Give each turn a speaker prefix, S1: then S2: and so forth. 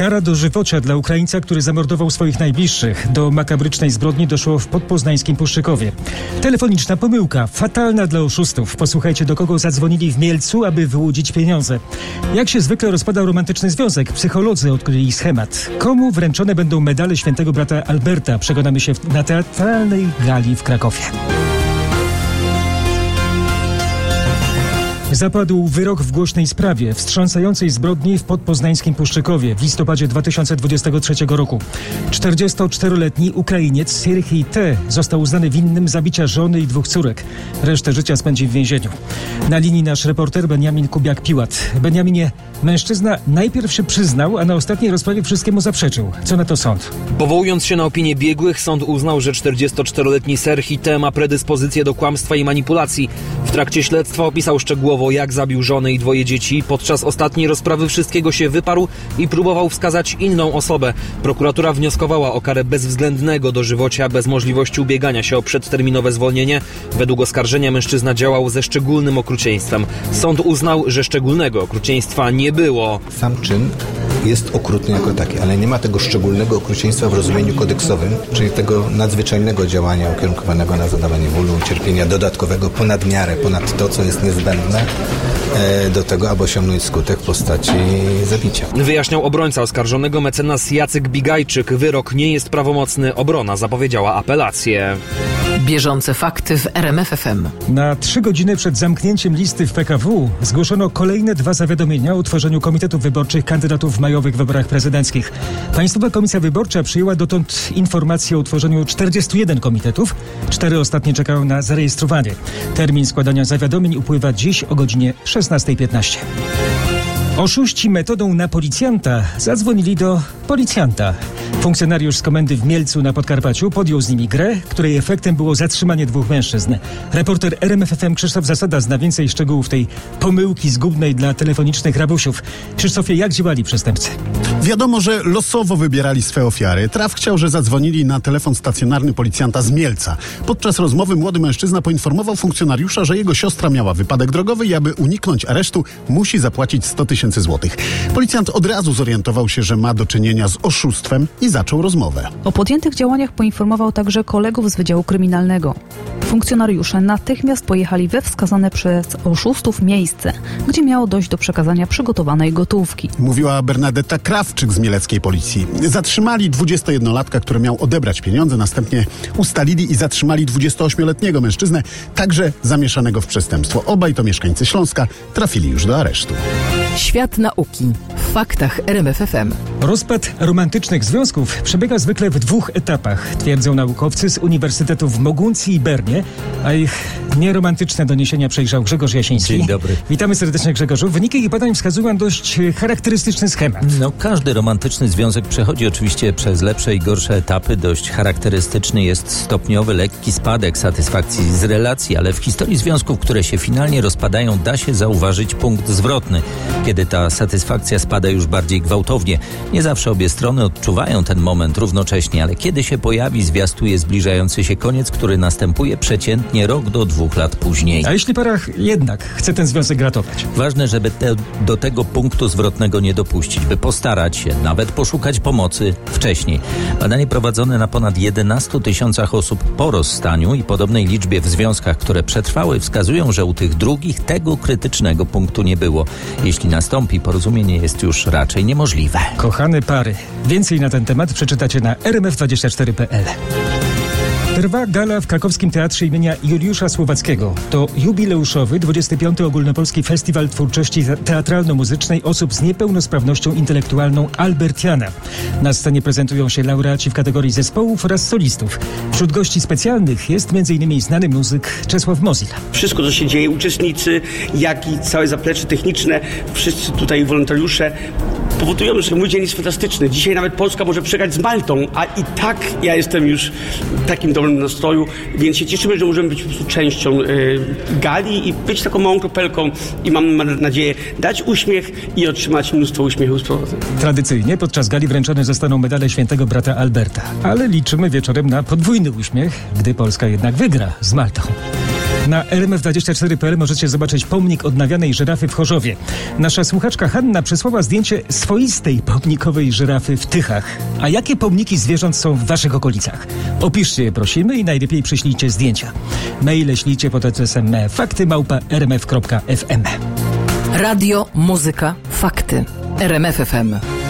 S1: Kara dożywocia dla Ukraińca, który zamordował swoich najbliższych. Do makabrycznej zbrodni doszło w podpoznańskim Puszczykowie. Telefoniczna pomyłka, fatalna dla oszustów. Posłuchajcie, do kogo zadzwonili w Mielcu, aby wyłudzić pieniądze. Jak się zwykle rozpadał romantyczny związek, psycholodzy odkryli schemat. Komu wręczone będą medale świętego brata Alberta? Przekonamy się na teatralnej gali w Krakowie. Zapadł wyrok w głośnej sprawie wstrząsającej zbrodni w podpoznańskim Puszczykowie w listopadzie 2023 roku. 44-letni Ukrainiec Serhij T. został uznany winnym zabicia żony i 2 córek. Resztę życia spędzi w więzieniu. Na linii nasz reporter Beniamin Kubiak-Piłat. Beniaminie, mężczyzna najpierw się przyznał, a na ostatniej rozprawie wszystkiemu zaprzeczył. Co na to sąd?
S2: Powołując się na opinię biegłych, sąd uznał, że 44-letni Serhij T. ma predyspozycję do kłamstwa i manipulacji. W trakcie śledztwa opisał szczegółowo, jak zabił żonę i 2 dzieci. Podczas ostatniej rozprawy wszystkiego się wyparł i próbował wskazać inną osobę. Prokuratura wnioskowała o karę bezwzględnego dożywocia bez możliwości ubiegania się o przedterminowe zwolnienie. Według oskarżenia mężczyzna działał ze szczególnym okrucieństwem. Sąd uznał, że szczególnego okrucieństwa nie było.
S3: Sam czyn jest okrutny jako taki, ale nie ma tego szczególnego okrucieństwa w rozumieniu kodeksowym, czyli tego nadzwyczajnego działania ukierunkowanego na zadawanie bólu, cierpienia dodatkowego ponad miarę, ponad to, co jest niezbędne do tego, aby osiągnąć skutek w postaci zabicia.
S2: Wyjaśniał obrońca oskarżonego mecenas Jacek Bigajczyk. Wyrok nie jest prawomocny. Obrona zapowiedziała apelację.
S4: Bieżące fakty w RMF FM.
S1: Na 3 godziny przed zamknięciem listy w PKW zgłoszono kolejne 2 zawiadomienia o utworzeniu komitetów wyborczych kandydatów w majowych wyborach prezydenckich. Państwowa Komisja Wyborcza przyjęła dotąd informację o utworzeniu 41 komitetów. 4 ostatnie czekają na zarejestrowanie. Termin składania zawiadomień upływa dziś o godzinie 16:15. Oszuści metodą na policjanta zadzwonili do policjanta. Funkcjonariusz z komendy w Mielcu na Podkarpaciu podjął z nimi grę, której efektem było zatrzymanie 2 mężczyzn. Reporter RMF FM Krzysztof Zasada zna więcej szczegółów tej pomyłki zgubnej dla telefonicznych rabusiów. Krzysztofie, jak działali przestępcy?
S5: Wiadomo, że losowo wybierali swe ofiary. Traf chciał, że zadzwonili na telefon stacjonarny policjanta z Mielca. Podczas rozmowy młody mężczyzna poinformował funkcjonariusza, że jego siostra miała wypadek drogowy i aby uniknąć aresztu musi zapłacić 100 000 złotych. Policjant od razu zorientował się, że ma do czynienia z oszustwem i zaczął rozmowę.
S6: O podjętych działaniach poinformował także kolegów z Wydziału Kryminalnego. Funkcjonariusze natychmiast pojechali we wskazane przez oszustów miejsce, gdzie miało dojść do przekazania przygotowanej gotówki.
S5: Mówiła Bernadetta Krawczyk z mieleckiej policji. Zatrzymali 21-latka, który miał odebrać pieniądze, następnie ustalili i zatrzymali 28-letniego mężczyznę, także zamieszanego w przestępstwo. Obaj to mieszkańcy Śląska, trafili już do aresztu.
S4: Świat nauki w faktach RMF FM.
S1: Rozpad romantycznych związków przebiega zwykle w 2 etapach, twierdzą naukowcy z uniwersytetów w Moguncji i Bernie, a ich nieromantyczne doniesienia przejrzał Grzegorz Jasiński.
S7: Dzień dobry.
S1: Witamy serdecznie, Grzegorzu. Wyniki ich badań wskazują dość charakterystyczny schemat.
S7: Każdy romantyczny związek przechodzi oczywiście przez lepsze i gorsze etapy. Dość charakterystyczny jest stopniowy, lekki spadek satysfakcji z relacji, ale w historii związków, które się finalnie rozpadają, da się zauważyć punkt zwrotny, kiedy ta satysfakcja spada już bardziej gwałtownie. Nie zawsze obie strony odczuwają ten moment równocześnie, ale kiedy się pojawi, zwiastuje zbliżający się koniec, który następuje przeciętnie rok do 2 lat później.
S1: A jeśli para jednak chce ten związek ratować?
S7: Ważne, żeby do tego punktu zwrotnego nie dopuścić, by postarać się, nawet poszukać pomocy wcześniej. Badanie prowadzone na ponad 11 000 osób po rozstaniu i podobnej liczbie w związkach, które przetrwały, wskazują, że u tych drugich tego krytycznego punktu nie było. Jeśli nastąpi, porozumienie jest już raczej niemożliwe.
S1: Kochane pary. Więcej na ten temat przeczytacie na rmf24.pl. Trwa gala w krakowskim Teatrze imienia Juliusza Słowackiego. To jubileuszowy 25. Ogólnopolski Festiwal Twórczości Teatralno-Muzycznej osób z niepełnosprawnością intelektualną Albertiana. Na scenie prezentują się laureaci w kategorii zespołów oraz solistów. Wśród gości specjalnych jest m.in. znany muzyk Czesław Mozil.
S8: Wszystko, co się dzieje, uczestnicy, jak i całe zaplecze techniczne, wszyscy tutaj wolontariusze powodują, że mój dzień jest fantastyczny. Dzisiaj nawet Polska może przegrać z Maltą, a i tak ja jestem już w takim dobrym nastroju, więc się cieszymy, że możemy być po prostu częścią gali i być taką małą kropelką i mam nadzieję dać uśmiech i otrzymać mnóstwo uśmiechu z powrotem.
S1: Tradycyjnie podczas gali wręczone zostaną medale świętego brata Alberta, ale liczymy wieczorem na podwójny uśmiech, gdy Polska jednak wygra z Maltą. Na rmf24.pl możecie zobaczyć pomnik odnawianej żyrafy w Chorzowie. Nasza słuchaczka Hanna przysłała zdjęcie swoistej pomnikowej żyrafy w Tychach. A jakie pomniki zwierząt są w waszych okolicach? Opiszcie je, prosimy, i najlepiej przyślijcie zdjęcia. Maile ślijcie pod adresem fakty@rmf.fm.
S4: Radio, muzyka, fakty. RMF FM.